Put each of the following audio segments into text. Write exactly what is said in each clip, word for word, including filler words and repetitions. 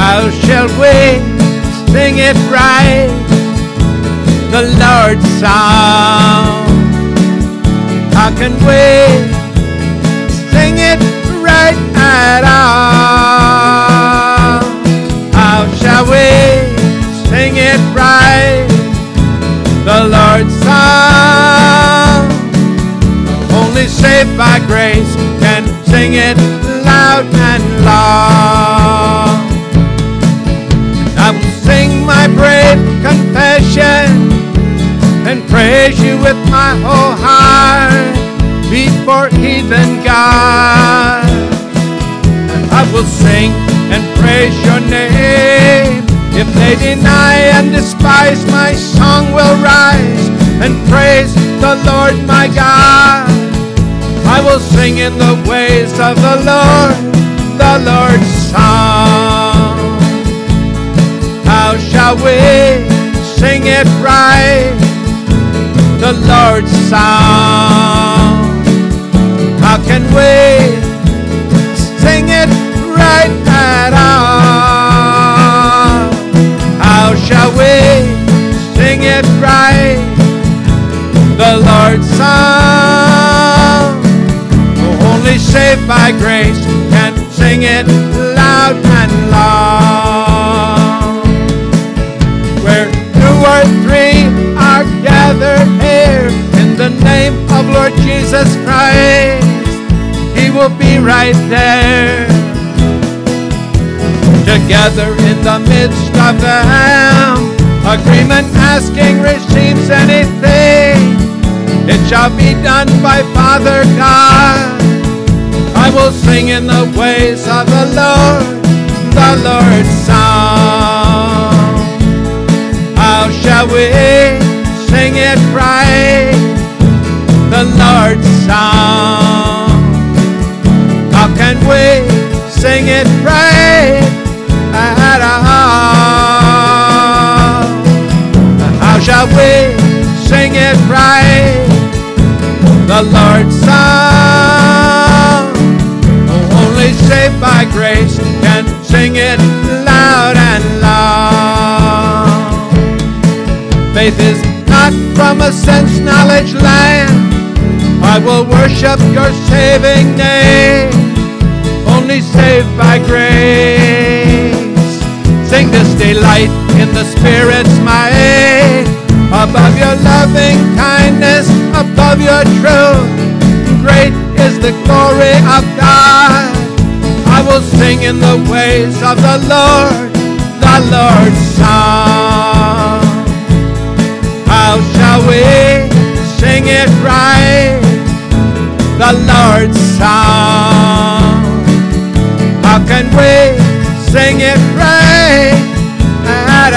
How shall we sing it right? The Lord's song. How can we sing it right at all? How shall we sing it right? The Lord's song. Only saved by grace can sing it loud and long. I will sing my brave confession and praise you with my whole heart before heathen God. I will sing and praise your name. If they deny and despise, my song will rise and praise the Lord my God. I will sing in the ways of the Lord, the Lord's song. How shall we sing it right? The Lord's song. How can we sing it right at all? How shall we sing it right? The Lord's song. Only saved by grace can sing it loud and long. Where two or three are gathered here in the name of Lord Jesus Christ, He will be right there. Together in the midst of them, agreement asking receives anything, it shall be done by Father God. I will sing in the ways of the Lord, the Lord's song. How shall we sing it right? The Lord's song. How can we sing it right at all? How shall we sing it right? The Lord's song. Only saved by grace can sing it loud and long. Faith is not from a sense knowledge land. I will worship your saving name. Only saved by grace. Sing this delight in the Spirit's might. Above your loving kindness, above your truth, great is the glory of God. I will sing in the ways of the Lord, the Lord's song. How shall we sing it right? The Lord's song. How can we sing it right at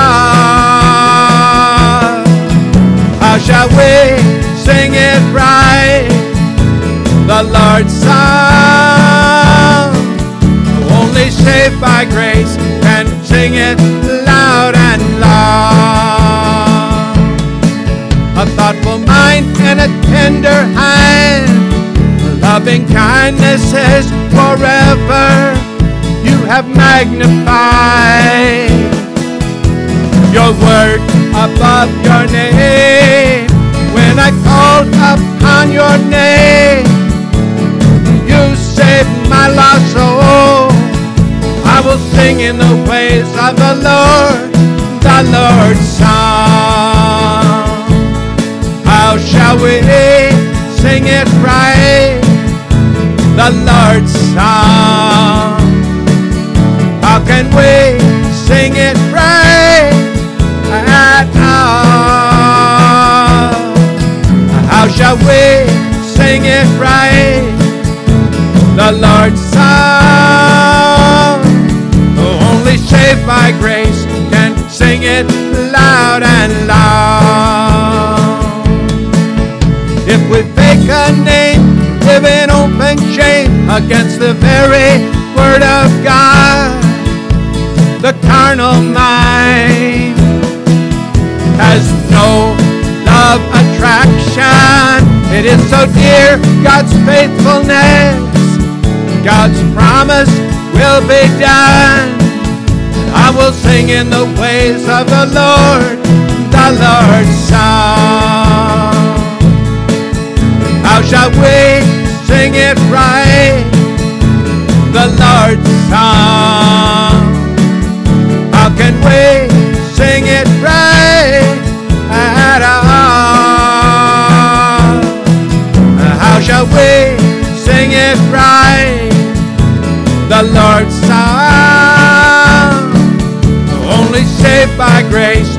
all? How shall we sing it right? The Lord's song. Only saved by grace can sing it loud and long. A thoughtful mind and a tender hand, loving kindness is forever. You have magnified your word above your name. When I called upon your name, you saved my lost soul. I will sing in the ways of the Lord, the Lord's song. How shall we sing it right? The Lord's song. How can we sing it right at all? How shall we sing it right? The Lord's song. Only saved by grace can sing it loud and long. If we fake a name, live in open shame against the very word of God, the carnal mind has no love attraction. It is so dear, God's faithfulness, God's promise will be done. I will sing in the ways of the Lord, the Lord's song. How shall we sing it right? The Lord's song. How can we sing it right at all? How shall we sing it right? The Lord's song. Only saved by grace